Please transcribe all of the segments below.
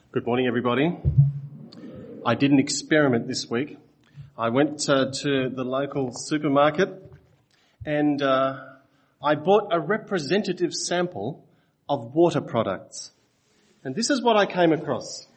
Good morning, everybody. I did an experiment this week. I went to the local supermarket and I bought a representative sample of water products. And this is what I came across.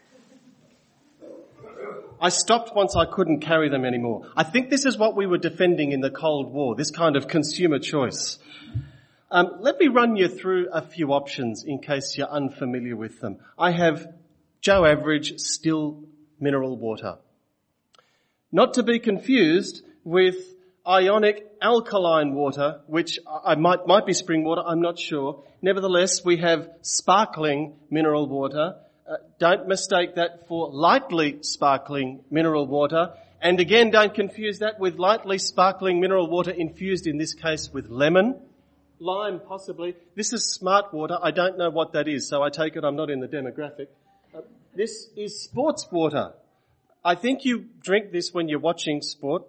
I stopped once I couldn't carry them anymore. I think this is what we were defending in the Cold War, this kind of consumer choice. Let me run you through a few options in case you're unfamiliar with them. I have Joe Average still mineral water. Not to be confused with ionic alkaline water, which I might be spring water, I'm not sure. Nevertheless, we have sparkling mineral water. Don't mistake that for lightly sparkling mineral water. And again, don't confuse that with lightly sparkling mineral water infused, in this case, with lemon, lime possibly. This is smart water. I don't know what that is, so I take it I'm not in the demographic. This is sports water. I think you drink this when you're watching sport.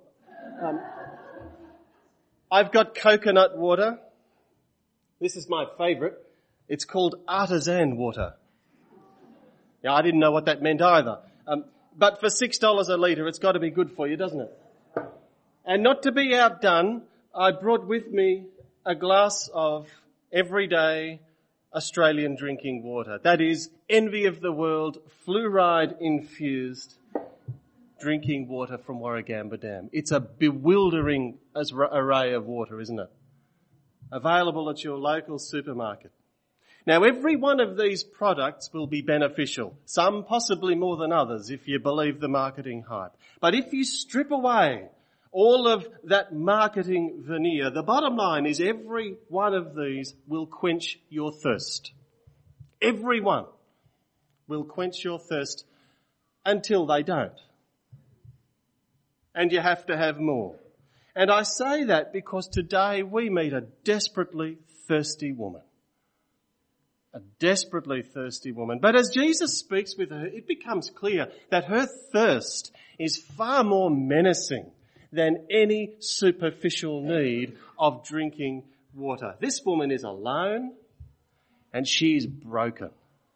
I've got coconut water. This is my favourite. It's called artisan water. Yeah, I didn't know what that meant either. But for $6 a litre, it's got to be good for you, doesn't it? And not to be outdone, I brought with me a glass of everyday Australian drinking water. That is envy of the world, fluoride-infused drinking water from Warragamba Dam. It's a bewildering array of water, isn't it? Available at your local supermarket. Now, every one of these products will be beneficial, some possibly more than others if you believe the marketing hype. But if you strip away all of that marketing veneer, the bottom line is every one of these will quench your thirst. Every one will quench your thirst until they don't. And you have to have more. And I say that because today we meet a desperately thirsty woman. A desperately thirsty woman. But as Jesus speaks with her, it becomes clear that her thirst is far more menacing than any superficial need of drinking water. This woman is alone and she is broken.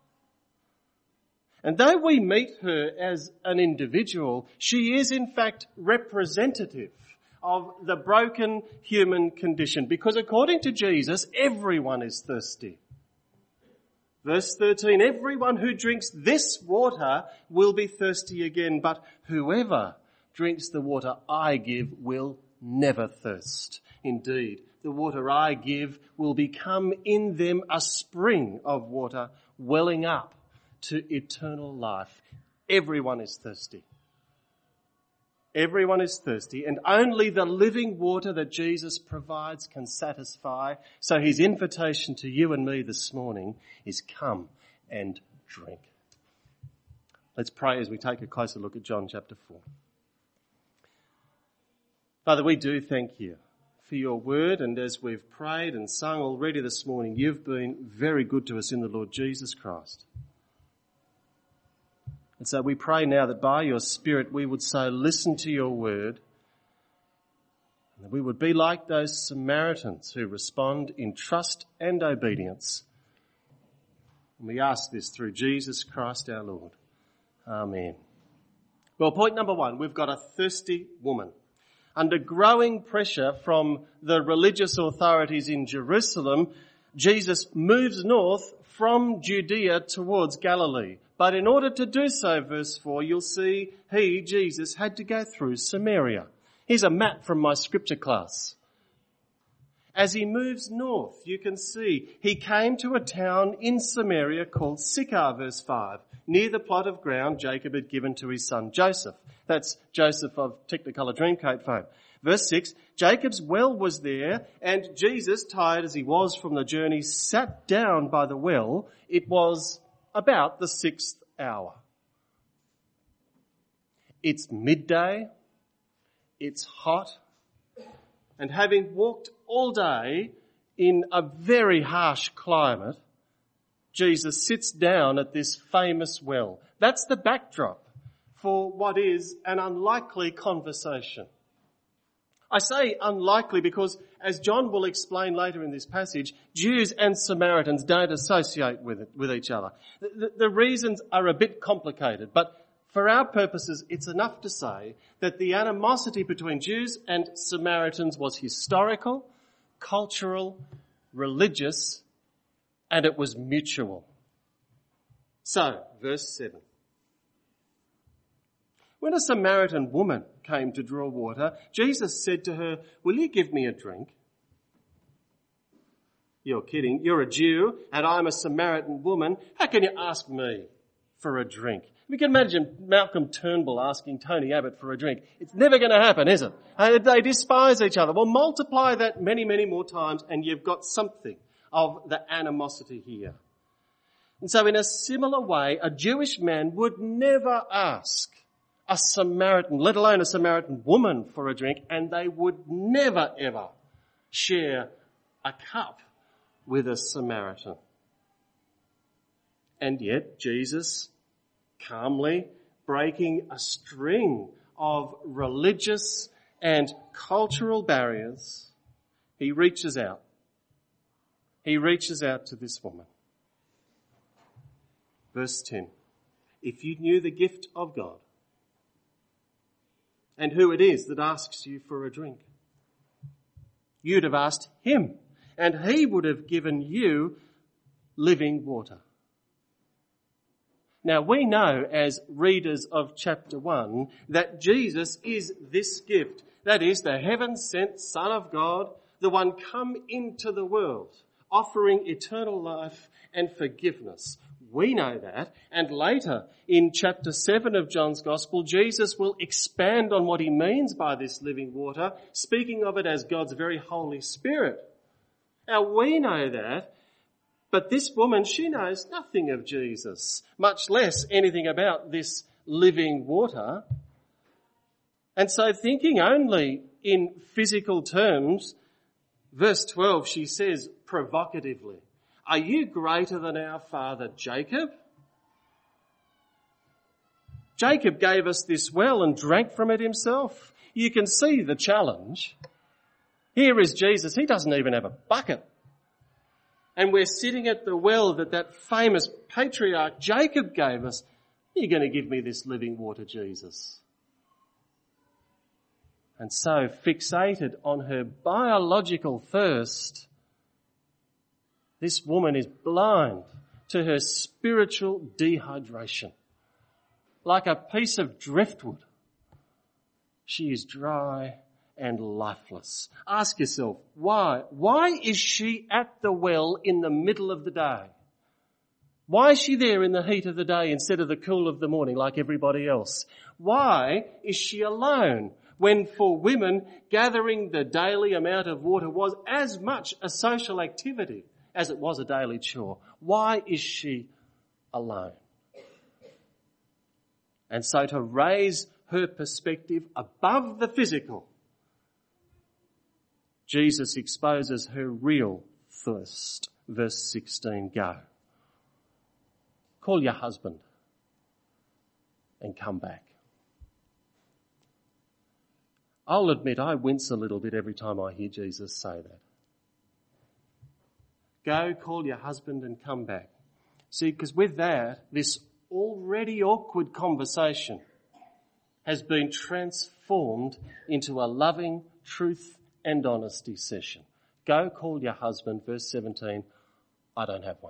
And though we meet her as an individual, she is in fact representative of the broken human condition, because according to Jesus, everyone is thirsty. Verse 13, everyone who drinks this water will be thirsty again, but whoever drinks the water I give will never thirst. Indeed, the water I give will become in them a spring of water welling up to eternal life. Everyone is thirsty. Everyone is thirsty, and only the living water that Jesus provides can satisfy. So his invitation to you and me this morning is come and drink. Let's pray as we take a closer look at John chapter 4. Father, we do thank you for your word, and as we've prayed and sung already this morning, you've been very good to us in the Lord Jesus Christ. And so we pray now that by your Spirit we would so listen to your word, and that we would be like those Samaritans who respond in trust and obedience. And we ask this through Jesus Christ our Lord. Amen. Well, point number one, we've got a thirsty woman. Under growing pressure from the religious authorities in Jerusalem, Jesus moves north from Judea towards Galilee. But in order to do so, verse 4, you'll see Jesus, had to go through Samaria. Here's a map from my scripture class. As he moves north, you can see he came to a town in Samaria called Sychar, verse 5, near the plot of ground Jacob had given to his son Joseph. That's Joseph of Technicolor Dreamcoat fame. Verse 6, Jacob's well was there, and Jesus, tired as he was from the journey, sat down by the well. It was about the 6th hour. It's midday, it's hot, and having walked all day in a very harsh climate, Jesus sits down at this famous well. That's the backdrop for what is an unlikely conversation. I say unlikely because, as John will explain later in this passage, Jews and Samaritans don't associate with each other. The reasons are a bit complicated, but for our purposes, it's enough to say that the animosity between Jews and Samaritans was historical, cultural, religious, and it was mutual. So, verse 7. When a Samaritan woman came to draw water, Jesus said to her, "Will you give me a drink?" You're kidding. You're a Jew and I'm a Samaritan woman. How can you ask me for a drink? We can imagine Malcolm Turnbull asking Tony Abbott for a drink. It's never going to happen, is it? They despise each other. Well, multiply that many, many more times and you've got something of the animosity here. And so in a similar way, a Jewish man would never ask a Samaritan, let alone a Samaritan woman, for a drink, and they would never ever share a cup with a Samaritan. And yet Jesus, calmly breaking a string of religious and cultural barriers, he reaches out. He reaches out to this woman. Verse 10. If you knew the gift of God and who it is that asks you for a drink, you'd have asked him and he would have given you living water. Now we know as readers of chapter 1 that Jesus is this gift. That is the heaven-sent Son of God, the one come into the world, offering eternal life and forgiveness. We know that, and later in chapter 7 of John's Gospel, Jesus will expand on what he means by this living water, speaking of it as God's very Holy Spirit. Now we know that, but this woman, she knows nothing of Jesus, much less anything about this living water. And so thinking only in physical terms, verse 12, she says provocatively, "Are you greater than our father Jacob? Jacob gave us this well and drank from it himself." You can see the challenge. Here is Jesus. He doesn't even have a bucket. And we're sitting at the well that famous patriarch Jacob gave us. You're going to give me this living water, Jesus. And so, fixated on her biological thirst, this woman is blind to her spiritual dehydration. Like a piece of driftwood, she is dry and lifeless. Ask yourself, why? Why is she at the well in the middle of the day? Why is she there in the heat of the day instead of the cool of the morning like everybody else? Why is she alone when for women gathering the daily amount of water was as much a social activity as it was a daily chore? Why is she alone? And so to raise her perspective above the physical, Jesus exposes her real thirst. Verse 16, go. Call your husband and come back. I'll admit I wince a little bit every time I hear Jesus say that. Go, call your husband and come back. See, because with that, this already awkward conversation has been transformed into a loving truth and honesty session. Go, call your husband, verse 17. I don't have one.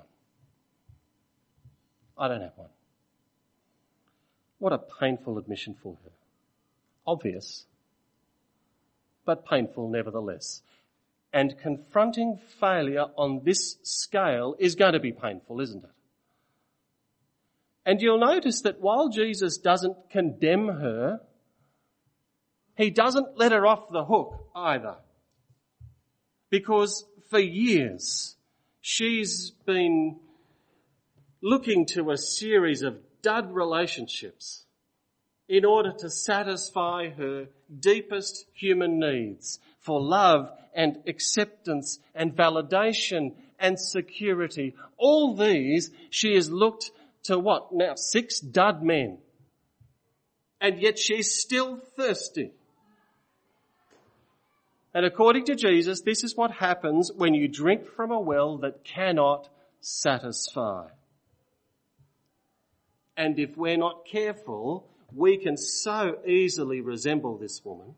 I don't have one. What a painful admission for her. Obvious, but painful nevertheless. And confronting failure on this scale is going to be painful, isn't it? And you'll notice that while Jesus doesn't condemn her, he doesn't let her off the hook either. Because for years, she's been looking to a series of dud relationships in order to satisfy her deepest human needs for love and acceptance and validation and security. All these she has looked to what now? 6 dud men. And yet she's still thirsty. And according to Jesus, this is what happens when you drink from a well that cannot satisfy. And if we're not careful, we can so easily resemble this woman.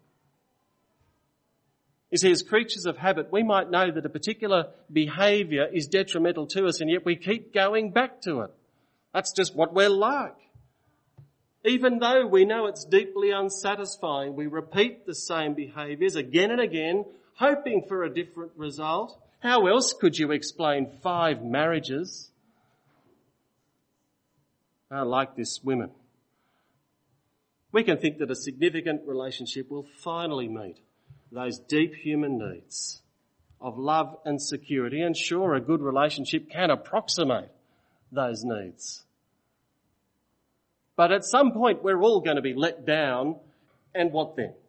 You see, as creatures of habit, we might know that a particular behaviour is detrimental to us, and yet we keep going back to it. That's just what we're like. Even though we know it's deeply unsatisfying, we repeat the same behaviours again and again, hoping for a different result. How else could you explain 5 marriages? Like this woman. We can think that a significant relationship will finally meet those deep human needs of love and security, and sure, a good relationship can approximate those needs. But at some point we're all going to be let down, and what then?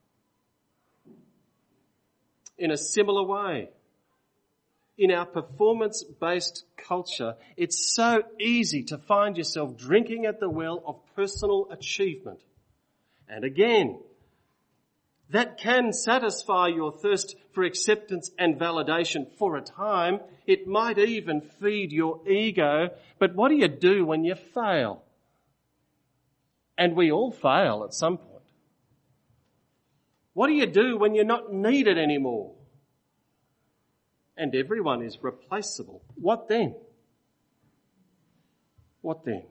In a similar way, in our performance-based culture, it's so easy to find yourself drinking at the well of personal achievement. And again, that can satisfy your thirst for acceptance and validation for a time. It might even feed your ego. But what do you do when you fail? And we all fail at some point. What do you do when you're not needed anymore? And everyone is replaceable. What then? What then?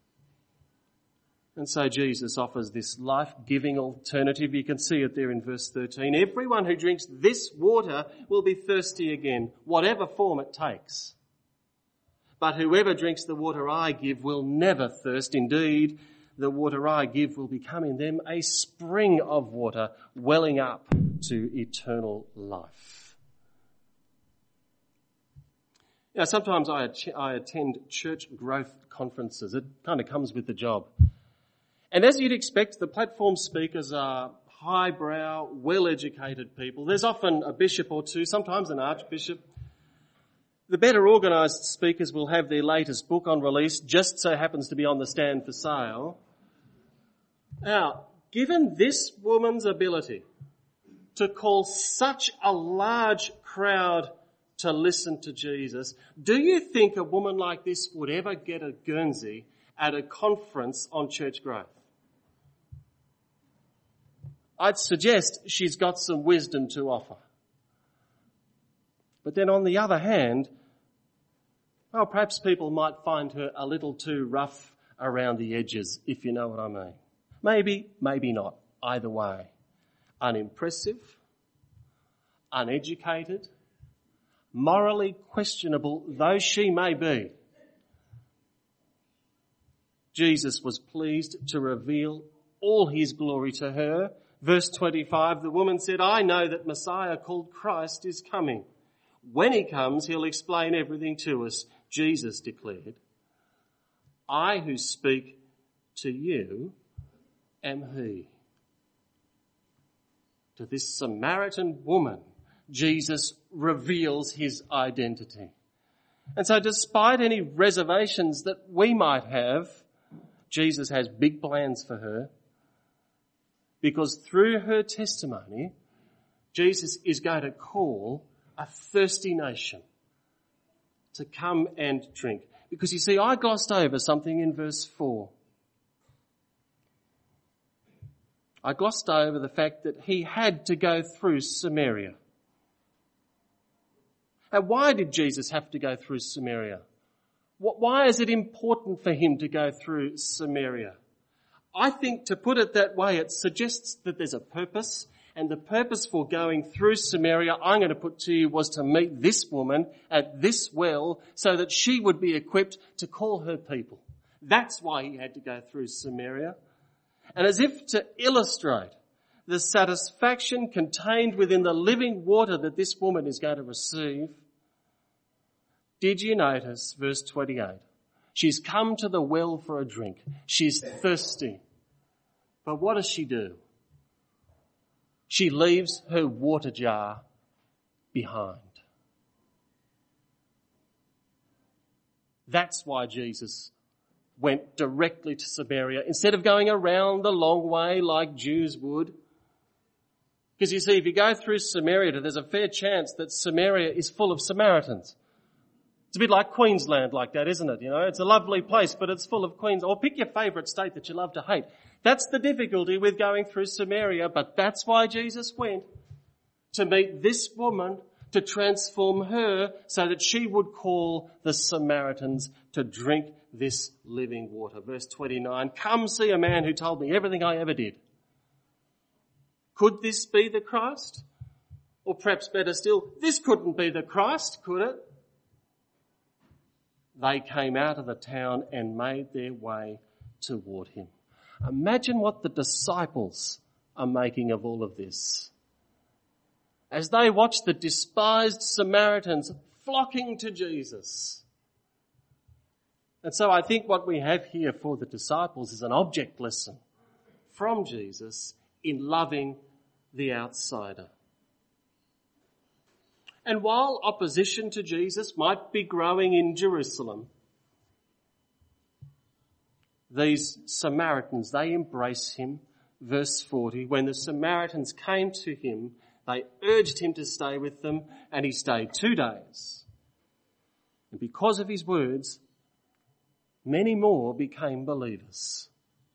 And so Jesus offers this life-giving alternative. You can see it there in verse 13. Everyone who drinks this water will be thirsty again, whatever form it takes. But whoever drinks the water I give will never thirst. Indeed, the water I give will become in them a spring of water welling up to eternal life. Now, sometimes I attend church growth conferences. It kind of comes with the job. And as you'd expect, the platform speakers are highbrow, well-educated people. There's often a bishop or two, sometimes an archbishop. The better organised speakers will have their latest book on release, just so happens to be on the stand for sale. Now, given this woman's ability to call such a large crowd to listen to Jesus, do you think a woman like this would ever get a Guernsey at a conference on church growth? I'd suggest she's got some wisdom to offer. But then on the other hand, well, perhaps people might find her a little too rough around the edges, if you know what I mean. Maybe, maybe not. Either way. Unimpressive, uneducated, morally questionable though she may be. Jesus was pleased to reveal all his glory to her. Verse 25, the woman said, I know that Messiah called Christ is coming. When he comes, he'll explain everything to us. Jesus declared, I who speak to you am he. To this Samaritan woman, Jesus reveals his identity. And so despite any reservations that we might have, Jesus has big plans for her, because through her testimony, Jesus is going to call a thirsty nation to come and drink. Because you see, I glossed over something in verse 4. I glossed over the fact that he had to go through Samaria. And why did Jesus have to go through Samaria? Why is it important for him to go through Samaria? I think, to put it that way, it suggests that there's a purpose, and the purpose for going through Samaria, I'm going to put to you, was to meet this woman at this well so that she would be equipped to call her people. That's why he had to go through Samaria. And as if to illustrate the satisfaction contained within the living water that this woman is going to receive, did you notice verse 28? She's come to the well for a drink. She's thirsty. But what does she do? She leaves her water jar behind. That's why Jesus went directly to Samaria. Instead of going around the long way like Jews would, Because you see, if you go through Samaria, there's a fair chance that Samaria is full of Samaritans. It's a bit like Queensland like that, isn't it? You know, it's a lovely place, but it's full of Queens. Or pick your favourite state that you love to hate. That's the difficulty with going through Samaria, but that's why Jesus went, to meet this woman, to transform her so that she would call the Samaritans to drink this living water. Verse 29, come see a man who told me everything I ever did. Could this be the Christ? Or perhaps better still, this couldn't be the Christ, could it? They came out of the town and made their way toward him. Imagine what the disciples are making of all of this. As they watch the despised Samaritans flocking to Jesus. And so I think what we have here for the disciples is an object lesson from Jesus in loving the outsider. And while opposition to Jesus might be growing in Jerusalem, these Samaritans, they embrace him. Verse 40, when the Samaritans came to him, they urged him to stay with them, and he stayed 2 days. And because of his words, many more became believers.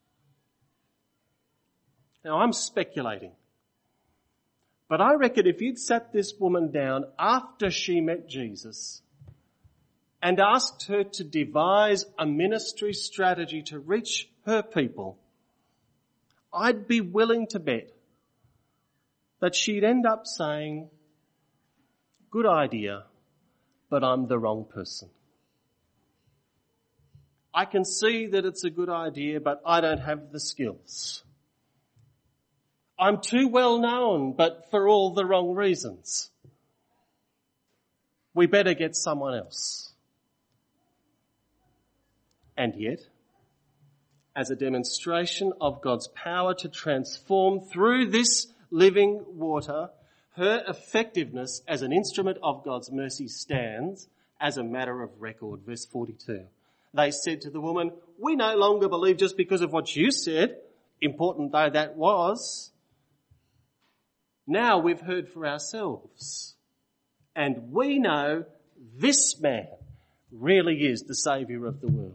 Now, I'm speculating, but I reckon if you'd sat this woman down after she met Jesus and asked her to devise a ministry strategy to reach her people, I'd be willing to bet that she'd end up saying, good idea, but I'm the wrong person. I can see that it's a good idea, but I don't have the skills. I'm too well known, but for all the wrong reasons. We better get someone else. And yet, as a demonstration of God's power to transform through this living water, her effectiveness as an instrument of God's mercy stands as a matter of record. Verse 42. They said to the woman, we no longer believe just because of what you said, important though that was. Now we've heard for ourselves, and we know this man really is the Saviour of the world.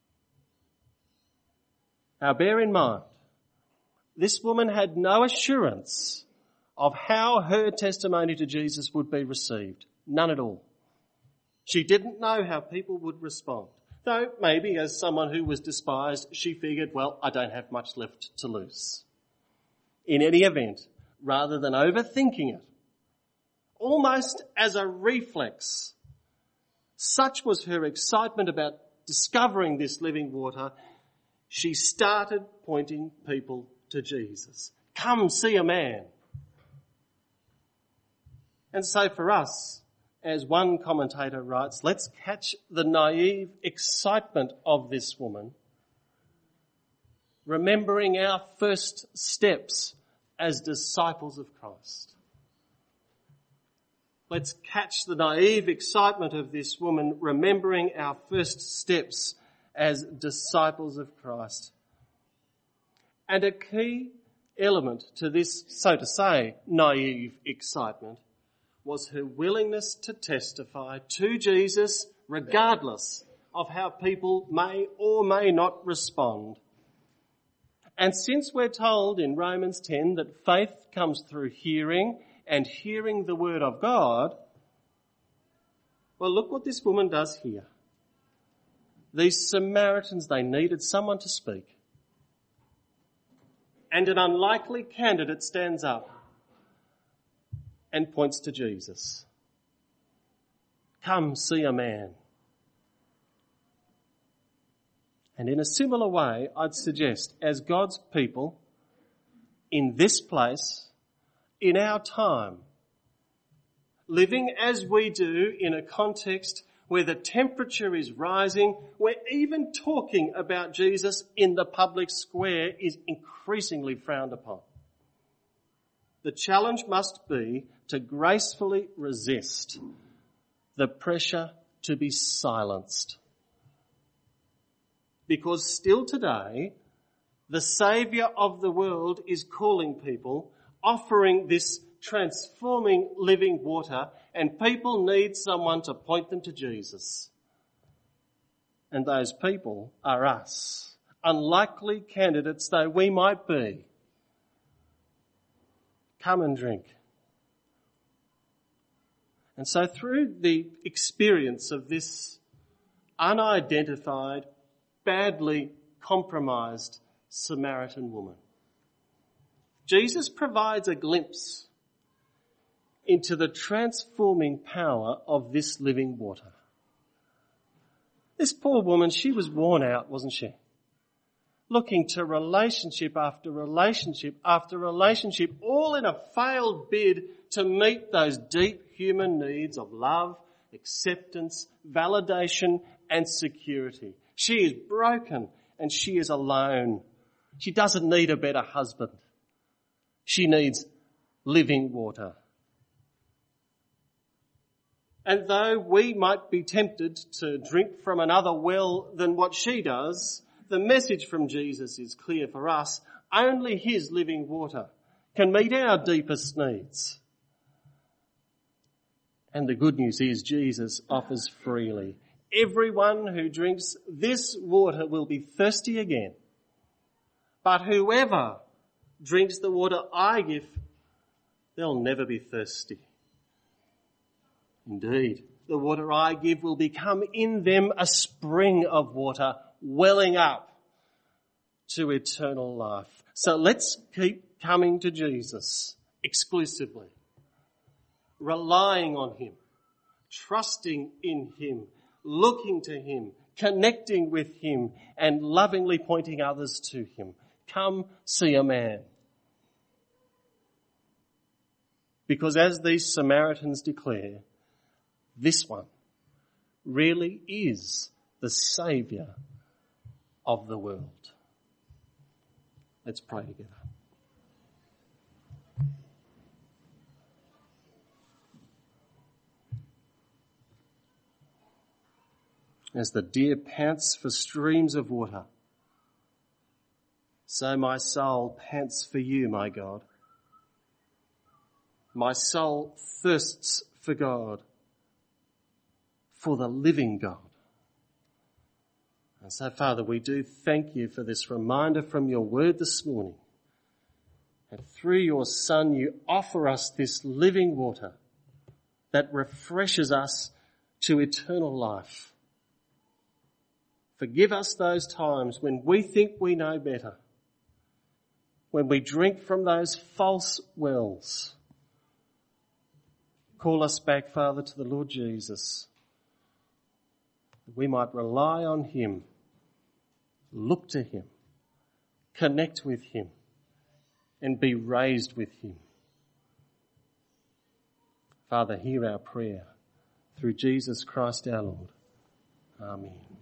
Now bear in mind, this woman had no assurance of how her testimony to Jesus would be received. None at all. She didn't know how people would respond. Though maybe as someone who was despised, she figured, well, I don't have much left to lose. In any event, rather than overthinking it, almost as a reflex, such was her excitement about discovering this living water, she started pointing people to Jesus. Come see a man. And so for us, as one commentator writes, let's catch the naive excitement of this woman, remembering our first steps as disciples of Christ. Let's catch the naive excitement of this woman, remembering our first steps as disciples of Christ. And a key element to this, so to say, naive excitement was her willingness to testify to Jesus regardless of how people may or may not respond. And since we're told in Romans 10 that faith comes through hearing and hearing the word of God, well, look what this woman does here. These Samaritans, they needed someone to speak. And an unlikely candidate stands up and points to Jesus. Come see a man. And in a similar way, I'd suggest, as God's people, in this place, in our time, living as we do in a context where the temperature is rising, where even talking about Jesus in the public square is increasingly frowned upon. The challenge must be to gracefully resist the pressure to be silenced. Because still today, the Saviour of the world is calling people offering this transforming living water, and people need someone to point them to Jesus. And those people are us, unlikely candidates though we might be. Come and drink. And so through the experience of this unidentified, badly compromised Samaritan woman, Jesus provides a glimpse into the transforming power of this living water. This poor woman, she was worn out, wasn't she? Looking to relationship after relationship after relationship, all in a failed bid to meet those deep human needs of love, acceptance, validation and security. She is broken and she is alone. She doesn't need a better husband. She needs living water. And though we might be tempted to drink from another well than what she does, the message from Jesus is clear for us. Only his living water can meet our deepest needs. And the good news is Jesus offers freely. Everyone who drinks this water will be thirsty again. But whoever drinks the water I give, they'll never be thirsty. Indeed, the water I give will become in them a spring of water welling up to eternal life. So let's keep coming to Jesus exclusively, relying on him, trusting in him, looking to him, connecting with him, and lovingly pointing others to him. Come see a man. Because as these Samaritans declare, this one really is the Saviour of the world. Let's pray together. As the deer pants for streams of water, so my soul pants for you, my God. My soul thirsts for God, for the living God. And so, Father, we do thank you for this reminder from your word this morning. And through your Son, you offer us this living water that refreshes us to eternal life. Forgive us those times when we think we know better, when we drink from those false wells. Call us back, Father, to the Lord Jesus, that we might rely on him, look to him, connect with him, and be raised with him. Father, hear our prayer through Jesus Christ our Lord. Amen.